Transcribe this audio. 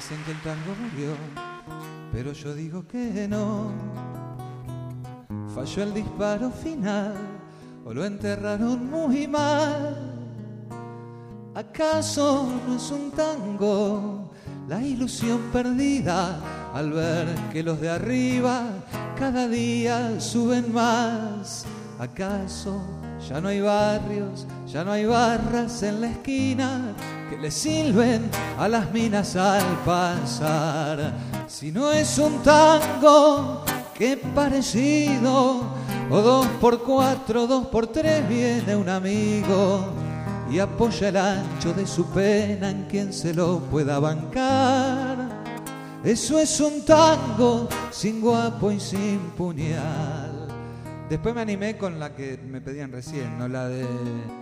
Dicen que el tango murió, pero yo digo que no. Falló el disparo final, o lo enterraron muy mal. ¿Acaso no es un tango la ilusión perdida al ver que los de arriba cada día suben más? ¿Acaso ya no hay barrios, ya no hay barras en la esquina que le silben a las minas al pasar? Si no es un tango, qué parecido, o 2x4, 2x3 viene un amigo y apoya el ancho de su pena en quien se lo pueda bancar. Eso es un tango sin guapo y sin puñal. Después me animé con la que me pedían recién, ¿no? La de